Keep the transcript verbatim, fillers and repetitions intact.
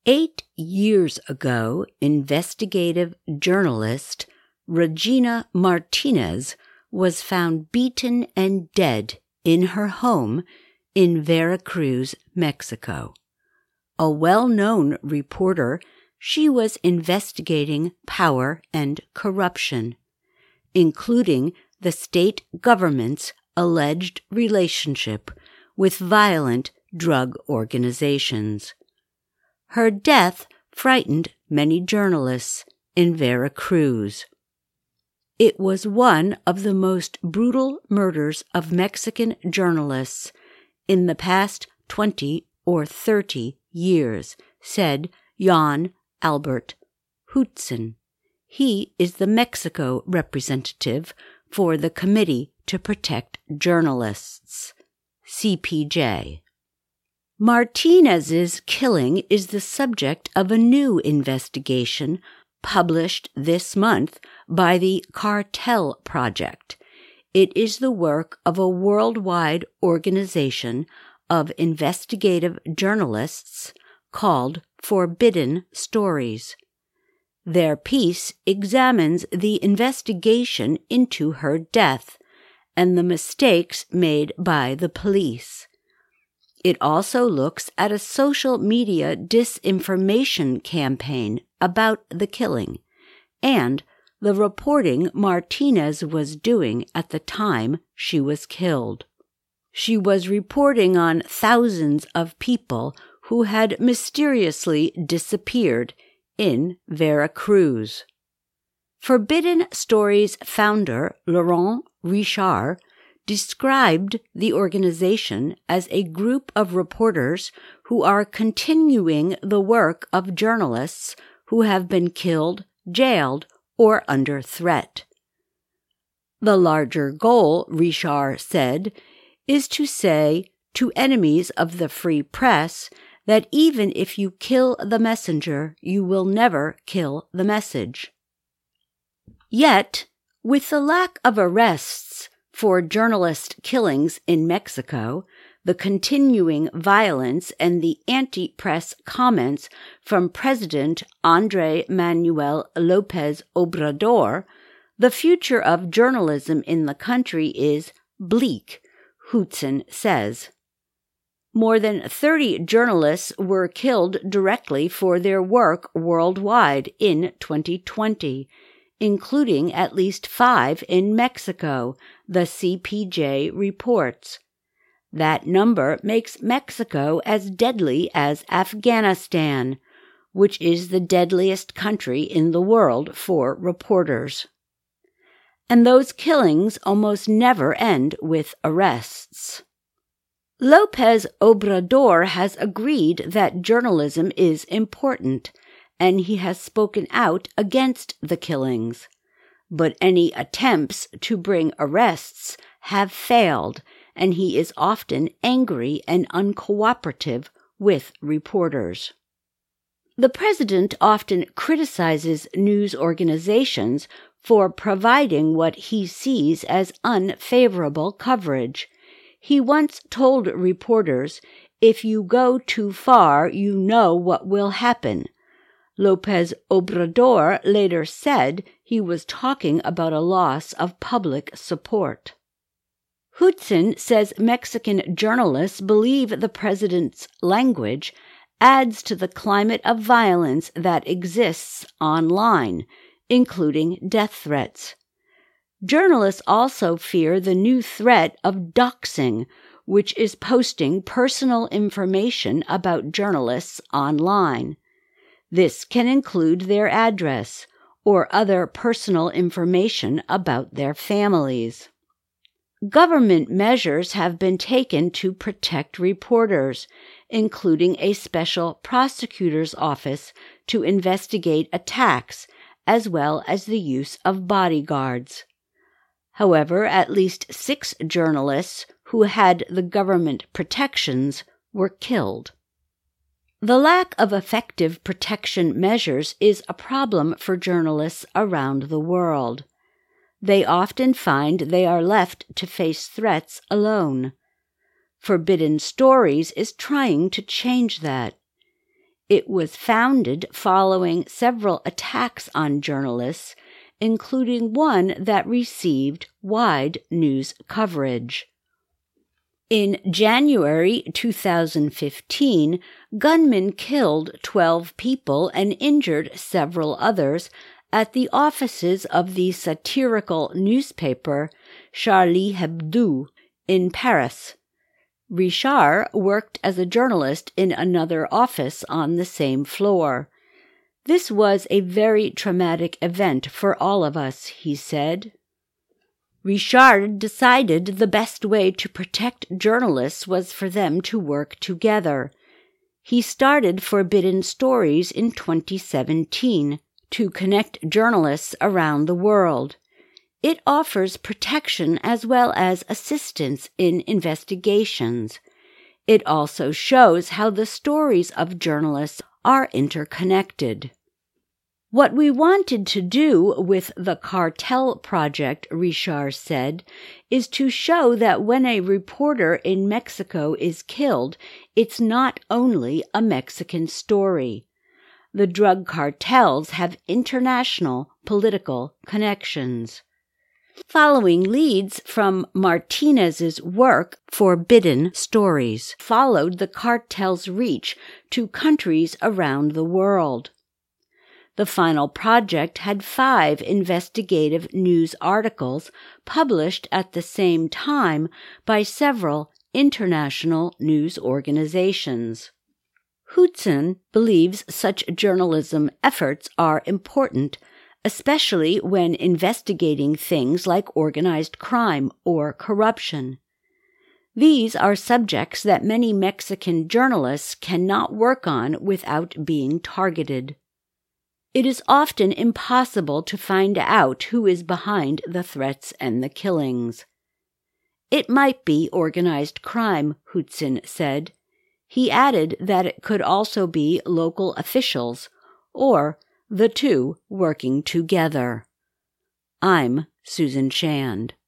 Eight years ago, investigative journalist Regina Martinez was found beaten and dead in her home in Veracruz, Mexico. A well-known reporter, she was investigating power and corruption, including the state government's alleged relationship with violent drug organizations. Her death frightened many journalists in Veracruz. It was one of the most brutal murders of Mexican journalists in the past twenty or thirty years, said Jan Albert Huitzen. He is the Mexico representative for the Committee to Protect Journalists, C P J. Martinez's killing is the subject of a new investigation published this month by the Cartel Project. It is the work of a worldwide organization of investigative journalists called Forbidden Stories. Their piece examines the investigation into her death and the mistakes made by the police. It also looks at a social media disinformation campaign about the killing and the reporting Martinez was doing at the time she was killed. She was reporting on thousands of people who had mysteriously disappeared in Veracruz. Forbidden Stories founder Laurent Richard described the organization as a group of reporters who are continuing the work of journalists who have been killed, jailed, or under threat. The larger goal, Richard said, is to say to enemies of the free press that even if you kill the messenger, you will never kill the message. Yet, with the lack of arrests for journalist killings in Mexico, the continuing violence and the anti-press comments from President Andrés Manuel López Obrador, the future of journalism in the country is bleak, Huitzen says. More than thirty journalists were killed directly for their work worldwide in twenty twenty, including at least five in Mexico, the C P J reports. That number makes Mexico as deadly as Afghanistan, which is the deadliest country in the world for reporters. And those killings almost never end with arrests. López Obrador has agreed that journalism is important, and he has spoken out against the killings. But any attempts to bring arrests have failed, and he is often angry and uncooperative with reporters. The president often criticizes news organizations for providing what he sees as unfavorable coverage. He once told reporters, "If you go too far, you know what will happen." López Obrador later said he was talking about a loss of public support. Huitzen says Mexican journalists believe the president's language adds to the climate of violence that exists online, including death threats. Journalists also fear the new threat of doxing, which is posting personal information about journalists online. This can include their address or other personal information about their families. Government measures have been taken to protect reporters, including a special prosecutor's office to investigate attacks, as well as the use of bodyguards. However, at least six journalists who had the government protections were killed. The lack of effective protection measures is a problem for journalists around the world. They often find they are left to face threats alone. Forbidden Stories is trying to change that. It was founded following several attacks on journalists, including one that received wide news coverage. In January two thousand fifteen, gunmen killed twelve people and injured several others at the offices of the satirical newspaper Charlie Hebdo in Paris. Richard worked as a journalist in another office on the same floor. "This was a very traumatic event for all of us," he said. Richard decided the best way to protect journalists was for them to work together. He started Forbidden Stories in twenty seventeen to connect journalists around the world. It offers protection as well as assistance in investigations. It also shows how the stories of journalists are interconnected. What we wanted to do with the Cartel Project, Richard said, is to show that when a reporter in Mexico is killed, it's not only a Mexican story. The drug cartels have international political connections. Following leads from Martinez's work, Forbidden Stories followed the cartel's reach to countries around the world. The final project had five investigative news articles published at the same time by several international news organizations. Hudson believes such journalism efforts are important, especially when investigating things like organized crime or corruption. These are subjects that many Mexican journalists cannot work on without being targeted. It is often impossible to find out who is behind the threats and the killings. It might be organized crime, Hudson said. He added that it could also be local officials, or the two working together. I'm Susan Shand.